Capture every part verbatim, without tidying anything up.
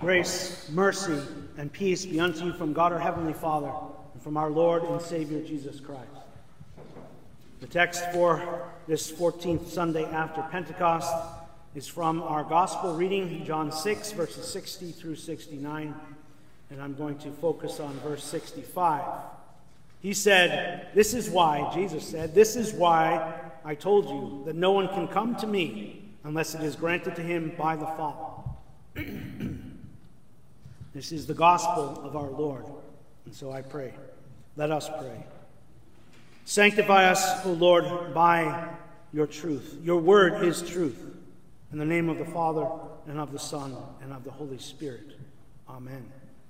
Grace, mercy, and peace be unto you from God our Heavenly Father and from our Lord and Savior Jesus Christ. The text for this fourteenth Sunday after Pentecost is from our Gospel reading, John six, verses sixty through sixty-nine, and I'm going to focus on verse sixty-five. He said, "This is why," Jesus said, "this is why I told you that no one can come to me unless it is granted to him by the Father." This is the gospel of our Lord, and so I pray. Let us pray. Sanctify us, O Lord, by your truth. Your word is truth. In the name of the Father, and of the Son, and of the Holy Spirit. Amen.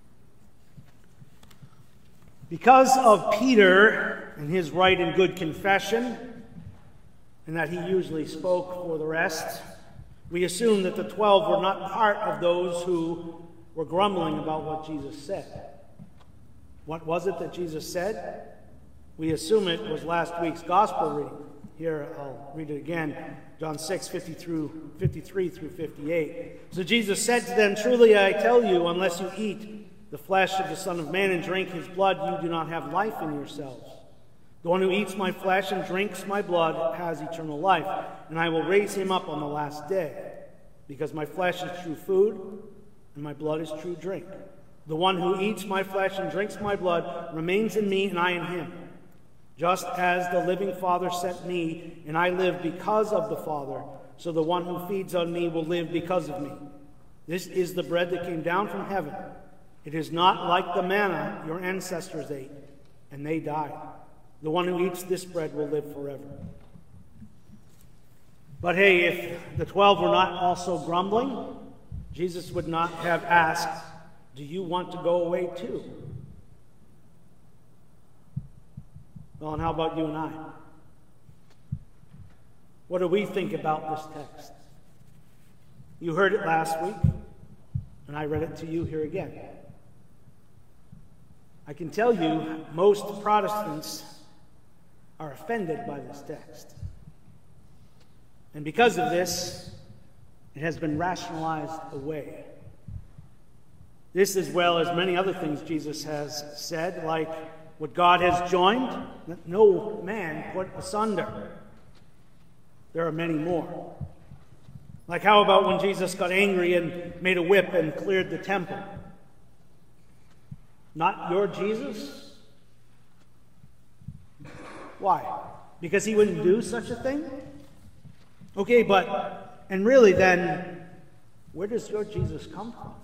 Because of Peter and his right and good confession, and that he usually spoke for the rest, we assume that the twelve were not part of those who were grumbling about what Jesus said. What was it that Jesus said? We assume it was last week's gospel reading. Here, I'll read it again. John six, fifty through, fifty-three through fifty-eight. So Jesus said to them, "Truly I tell you, unless you eat the flesh of the Son of Man and drink his blood, you do not have life in yourselves. The one who eats my flesh and drinks my blood has eternal life, and I will raise him up on the last day. Because my flesh is true food, and my blood is true drink. The one who eats my flesh and drinks my blood remains in me, and I in him. Just as the living Father sent me, and I live because of the Father, so the one who feeds on me will live because of me. This is the bread that came down from heaven. It is not like the manna your ancestors ate, and they died. The one who eats this bread will live forever." But hey, if the twelve were not also grumbling, Jesus would not have asked, "Do you want to go away too?" Well, and how about you and I? What do we think about this text? You heard it last week, and I read it to you here again. I can tell you most Protestants are offended by this text. And because of this, it has been rationalized away. This, as well as many other things Jesus has said, like what God has joined, let no man put asunder. There are many more. Like how about when Jesus got angry and made a whip and cleared the temple? Not your Jesus? Why? Because he wouldn't do such a thing? Okay, but, and really then, where does your Jesus come from?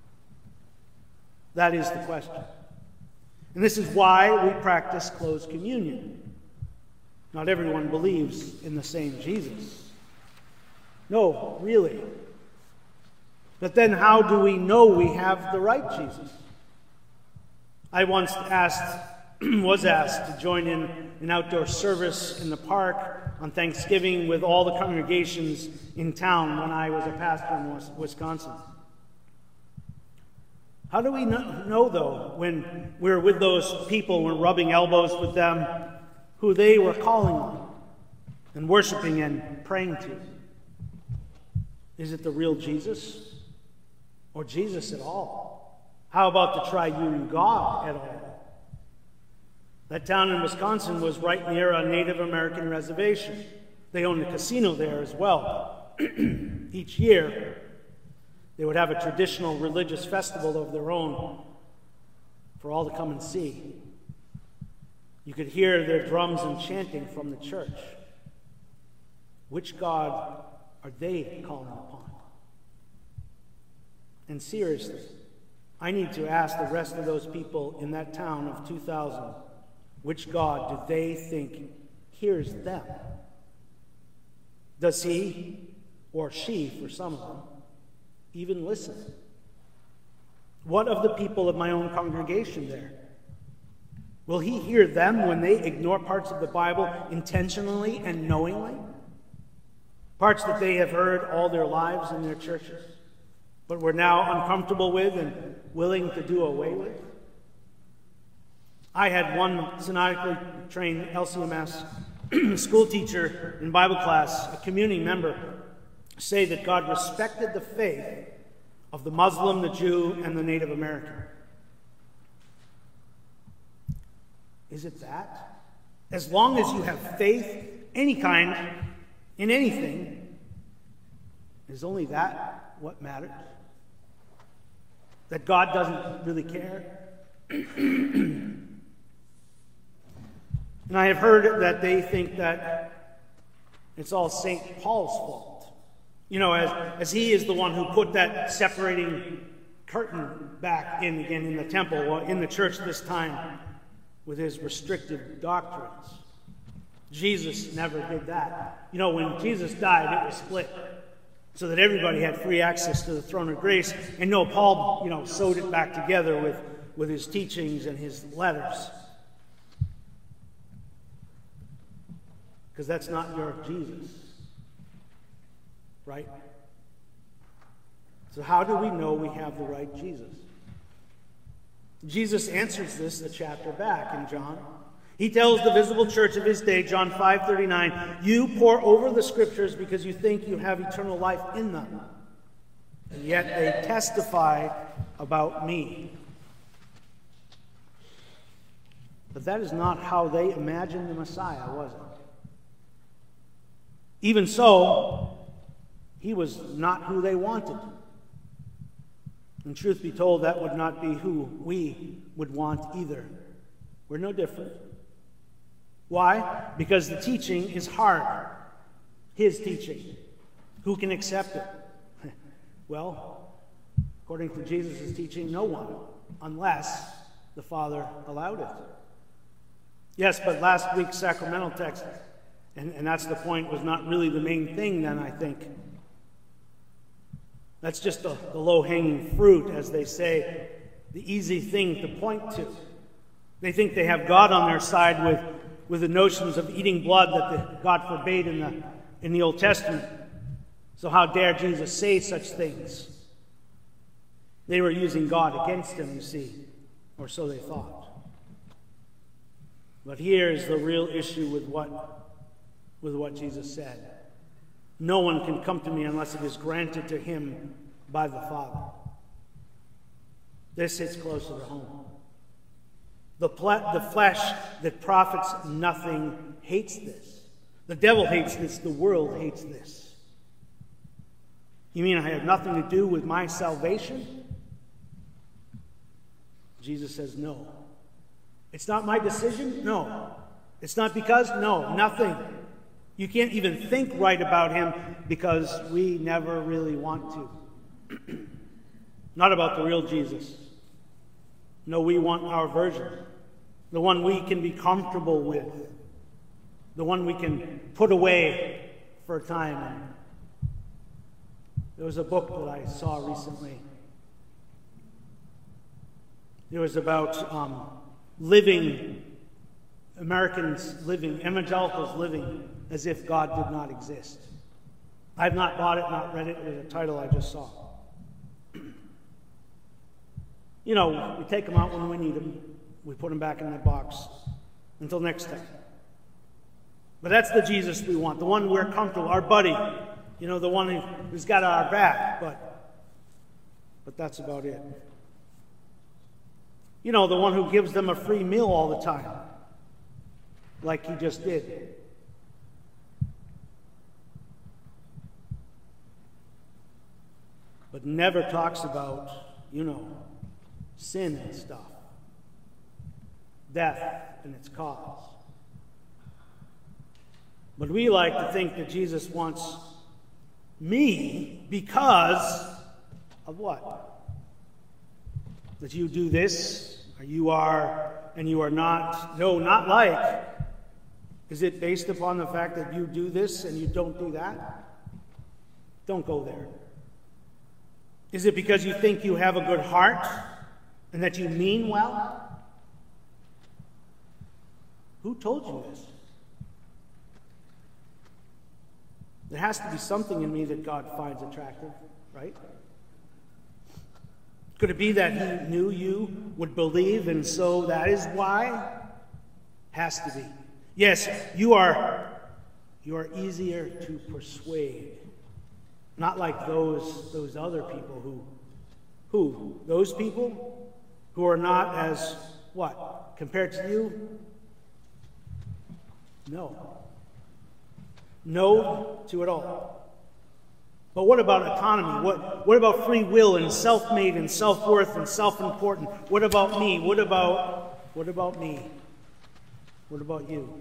That is the question. And this is why we practice closed communion. Not everyone believes in the same Jesus. No, really. But then how do we know we have the right Jesus? I once asked, was asked to join in an outdoor service in the park on Thanksgiving with all the congregations in town when I was a pastor in Wisconsin. How do we know, though, when we're with those people, we're rubbing elbows with them, who they were calling on and worshiping and praying to? Is it the real Jesus? Or Jesus at all? How about the triune God at all? That town in Wisconsin was right near a Native American reservation. They owned a casino there as well. Each year, they would have a traditional religious festival of their own for all to come and see. You could hear their drums and chanting from the church. Which God are they calling upon? And seriously, I need to ask the rest of those people in that town of two thousand, which God do they think hears them? Does he, or she for some of them, even listen? What of the people of my own congregation there? Will he hear them when they ignore parts of the Bible intentionally and knowingly? Parts that they have heard all their lives in their churches, but were now uncomfortable with and willing to do away with? I had one synodically trained L C M S school teacher in Bible class, a communing member, say that God respected the faith of the Muslim, the Jew, and the Native American. Is it that? As long as you have faith, any kind, in anything, is only that what matters? That God doesn't really care? And I have heard that they think that it's all Saint Paul's fault. You know, as, as he is the one who put that separating curtain back in again in the temple, or in the church this time, with his restrictive doctrines. Jesus never did that. You know, when Jesus died, it was split so that everybody had free access to the throne of grace. And no, Paul, you know, sewed it back together with, with his teachings and his letters. Because that's not your Jesus. Right? So how do we know we have the right Jesus? Jesus answers this a chapter back in John. He tells the visible church of his day, John five thirty-nine, you pore over the scriptures because you think you have eternal life in them, and yet they testify about me. But that is not how they imagined the Messiah, was it? Even so, he was not who they wanted. And truth be told, that would not be who we would want either. We're no different. Why? Because the teaching is hard. His teaching. Who can accept it? Well, according to Jesus' teaching, no one, unless the Father allowed it. Yes, but last week's sacramental text, and, and that's the point, was not really the main thing then, I think. That's just the, the low-hanging fruit, as they say, the easy thing to point to. They think they have God on their side with, with the notions of eating blood that the, God forbade in the, in the Old Testament. So how dare Jesus say such things? They were using God against him, you see, or so they thought. But here is the real issue with what, with what Jesus said. No one can come to me unless it is granted to him by the Father. This hits closer to home. The, ple- the flesh that profits nothing hates this. The devil hates this. The world hates this. You mean I have nothing to do with my salvation? Jesus says no. It's not my decision? No. It's not because? No, nothing. You can't even think right about him because we never really want to. Not about the real Jesus. No, we want our version. The one we can be comfortable with. The one we can put away for a time. There was a book that I saw recently. It was about um, living, Americans living, evangelicals living as if God did not exist. I have not bought it, not read it. It was a title I just saw. You know, we take them out when we need them. We put them back in that box. Until next time. But that's the Jesus we want, the one we're comfortable, our buddy. You know, the one who's got our back. But, but that's about it. You know, the one who gives them a free meal all the time. Like he just did. But never talks about, you know, sin and stuff. Death and its cause. But we like to think that Jesus wants me because of what? That you do this, or you are, and you are not. No, not like. Is it based upon the fact that you do this and you don't do that? Don't go there. Is it because you think you have a good heart and that you mean well? Who told you this? There has to be something in me that God finds attractive, right? Could it be that he knew you would believe and so that is why? Has to be. Yes, you are, you are easier to persuade. Not like those, those other people who Who? Those people who are not as what? Compared to you? No. No to it all. But what about autonomy? What, what about free will and self-made and self-worth and self-important? What about me? What about, what about me? What about you?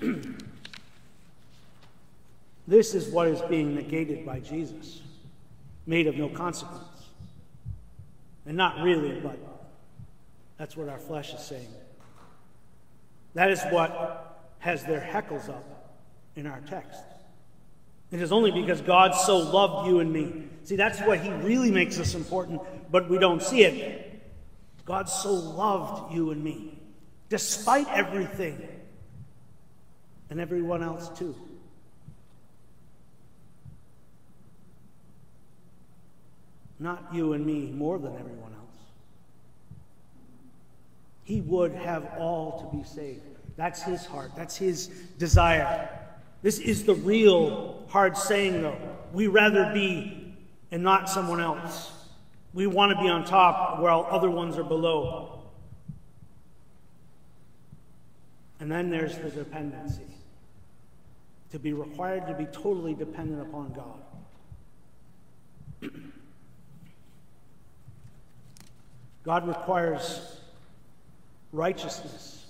This is what is being negated by Jesus, made of no consequence. And not really, but that's what our flesh is saying. That is what has their heckles up in our text. It is only because God so loved you and me. See, that's what he really makes us important, but we don't see it. God so loved you and me, despite everything, and everyone else too. Not you and me more than everyone else. He would have all to be saved. That's his heart. That's his desire. This is the real hard saying, though. We rather be and not someone else. We want to be on top while other ones are below. And then there's the dependency. To be required to be totally dependent upon God. God requires righteousness.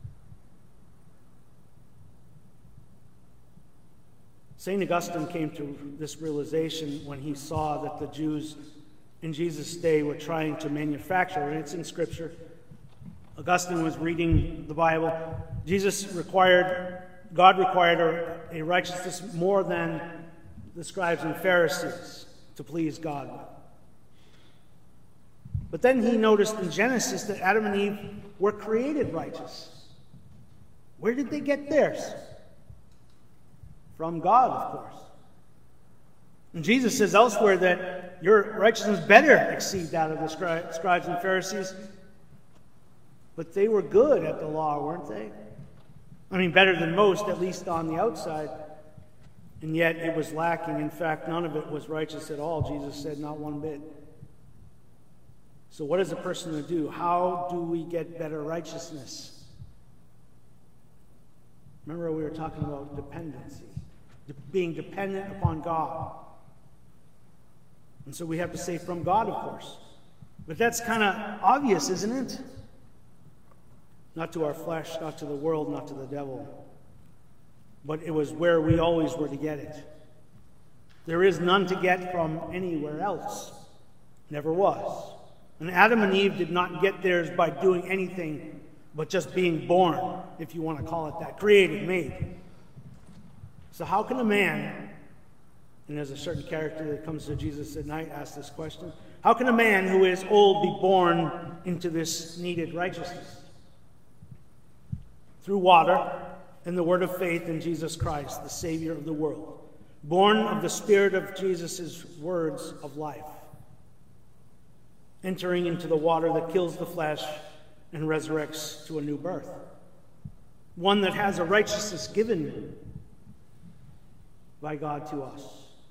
Saint Augustine came to this realization when he saw that the Jews in Jesus' day were trying to manufacture, and it's in Scripture. Augustine was reading the Bible. Jesus required, God required a, a righteousness more than the scribes and Pharisees to please God. But then he noticed in Genesis that Adam and Eve were created righteous. Where did they get theirs? From God, of course. And Jesus says elsewhere that your righteousness better exceed that of the scri- scribes and Pharisees. But they were good at the law, weren't they? I mean, better than most, at least on the outside. And yet it was lacking. In fact, none of it was righteous at all. Jesus said, not one bit. So what is a person to do? How do we get better righteousness? Remember we were talking about dependency. De- being dependent upon God. And so we have to say from God, of course. But that's kind of obvious, isn't it? Not to our flesh, not to the world, not to the devil. But it was where we always were to get it. There is none to get from anywhere else. Never was. And Adam and Eve did not get theirs by doing anything but just being born, if you want to call it that. Created, made. So how can a man, and there's a certain character that comes to Jesus at night, ask this question, how can a man who is old be born into this needed righteousness? Through water and the word of faith in Jesus Christ, the Savior of the world. Born of the Spirit of Jesus' words of life. Entering into the water that kills the flesh and resurrects to a new birth. One that has a righteousness given by God to us.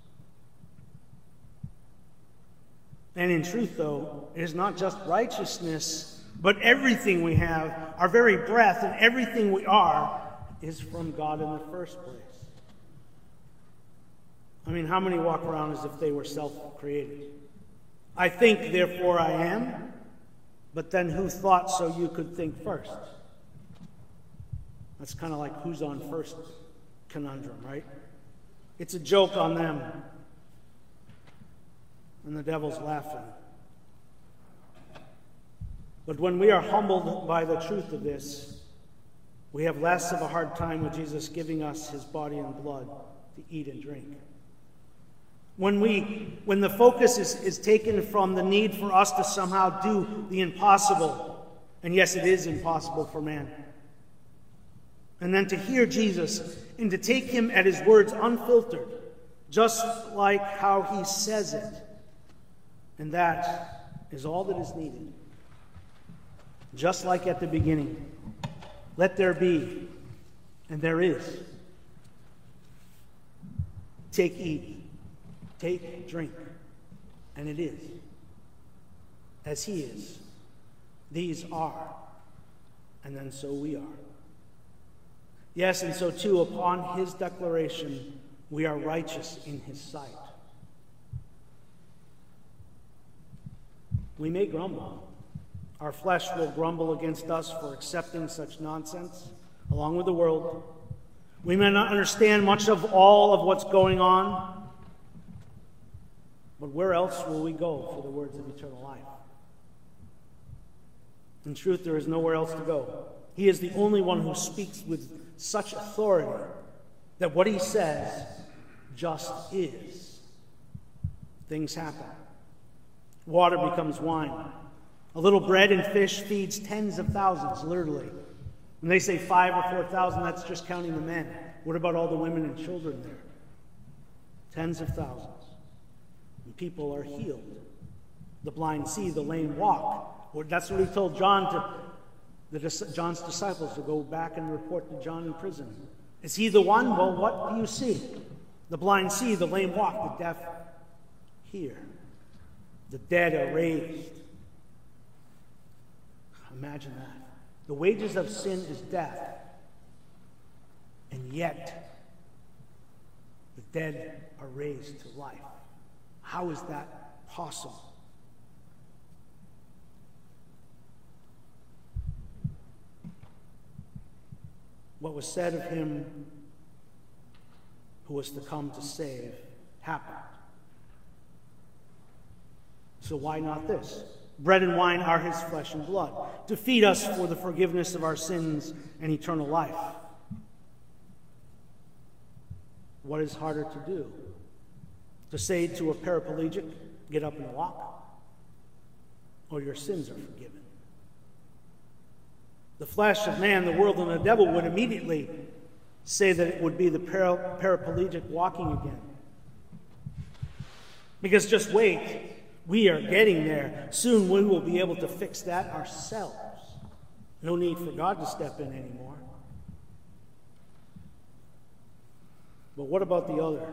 And in truth, though, it is not just righteousness, but everything we have, our very breath and everything we are, is from God in the first place. I mean, how many walk around as if they were self-created? I think, therefore I am, but then who thought so you could think first? That's kind of like who's on first conundrum, right? It's a joke on them. And the devil's laughing. But when we are humbled by the truth of this, we have less of a hard time with Jesus giving us his body and blood to eat and drink. When we, when the focus is, is taken from the need for us to somehow do the impossible, and yes, it is impossible for man, and then to hear Jesus and to take him at his words unfiltered, just like how he says it, and that is all that is needed. Just like at the beginning, let there be, and there is. Take, eat. Take, drink, and it is. as he is. These are, and then so we are. Yes, and so too, upon his declaration, we are righteous in his sight. We may grumble. Our flesh will grumble against us for accepting such nonsense, along with the world. We may not understand much of all of what's going on, but where else will we go for the words of eternal life? In truth, there is nowhere else to go. He is the only one who speaks with such authority that what he says just is. Things happen. Water becomes wine. A little bread and fish feeds tens of thousands, literally. When they say five or four thousand, that's just counting the men. What about all the women and children there? Tens of thousands. And people are healed. The blind see, the lame walk. That's what he told John to the, John's disciples to go back and report to John in prison. Is he the one? Well, what do you see? The blind see, the lame walk, the deaf hear. The dead are raised. Imagine that. The wages of sin is death. And yet, the dead are raised to life. How is that possible? What was said of him who was to come to save happened. So why not this? Bread and wine are his flesh and blood, to feed us for the forgiveness of our sins and eternal life. What is harder to do? To say to a paraplegic, get up and walk? Or your sins are forgiven? The flesh of man, the world, and the devil would immediately say that it would be the para- paraplegic walking again. Because just wait, we are getting there. Soon we will be able to fix that ourselves. No need for God to step in anymore. But what about the other?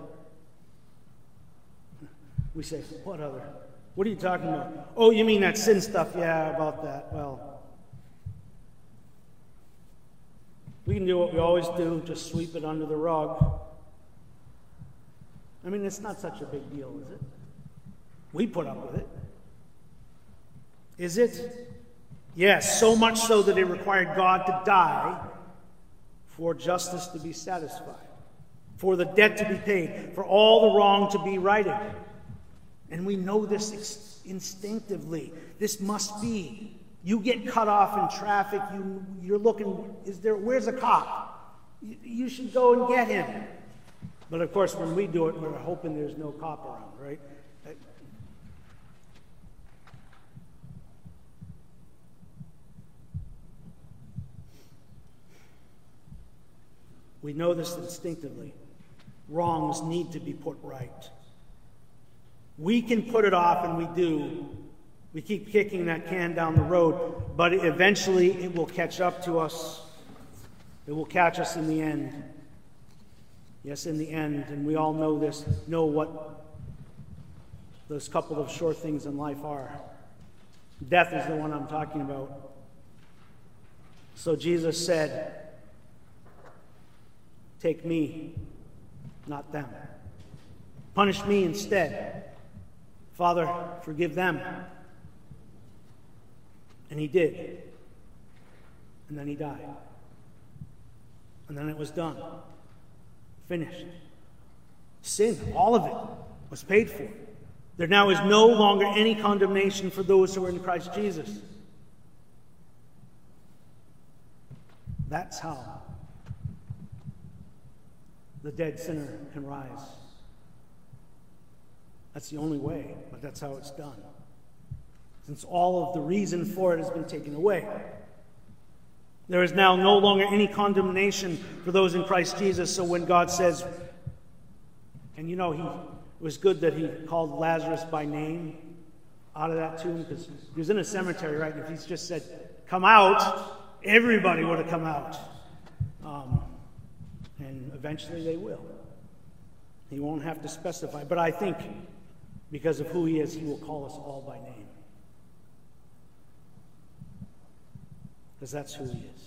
We say, what other? What are you talking about? Oh, you mean that sin stuff? Yeah, about that. Well, we can do what we always do, just sweep it under the rug. I mean, it's not such a big deal, is it? We put up with it. Is it? Yes, so much so that it required God to die for justice to be satisfied, for the debt to be paid, for all the wrong to be righted. And we know this ex- instinctively. This must be. You get cut off in traffic, you, you're looking, is there, where's a cop? You, you should go and get him. But of course, when we do it, we're hoping there's no cop around, right? We know this instinctively. Wrongs need to be put right. We can put it off, and we do. We keep kicking that can down the road, but eventually it will catch up to us. It will catch us in the end. Yes, in the end, and we all know this, know what those couple of short things in life are. Death is the one I'm talking about. So Jesus said, take me, not them. Punish me instead. Father, forgive them. And he did. And then he died. And then it was done. Finished. Sin, all of it, was paid for. There now is no longer any condemnation for those who are in Christ Jesus. That's how the dead sinner can rise. That's the only way, but that's how it's done. Since all of the reason for it has been taken away. There is now no longer any condemnation for those in Christ Jesus. So when God says, and you know, he, it was good that he called Lazarus by name out of that tomb, because he was in a cemetery, right? And if he's just said, come out, everybody would have come out. Um, and eventually they will. He won't have to specify. But I think because of who he is, he will call us all by name. because that's who he is.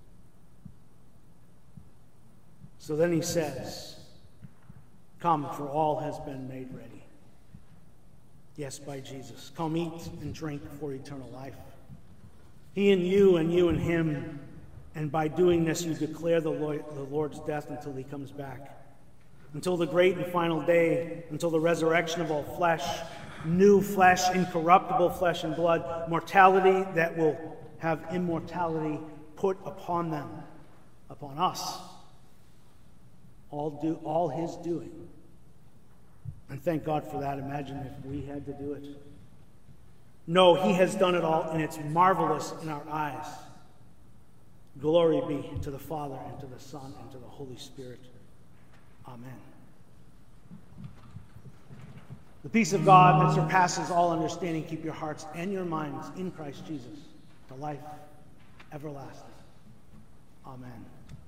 So then he says, come, for all has been made ready. Yes, by Jesus. Come eat and drink for eternal life. He and you and you and him. And by doing this, you declare the Lord's death until he comes back. Until the great and final day, until the resurrection of all flesh, new flesh, incorruptible flesh and blood, mortality that will have immortality put upon them, upon us. All do all his doing. And thank God for that. Imagine if we had to do it. No, he has done it all, and it's marvelous in our eyes. Glory be to the Father, and to the Son, and to the Holy Spirit. Amen. The peace of God that surpasses all understanding, keep your hearts and your minds in Christ Jesus to life everlasting. Amen.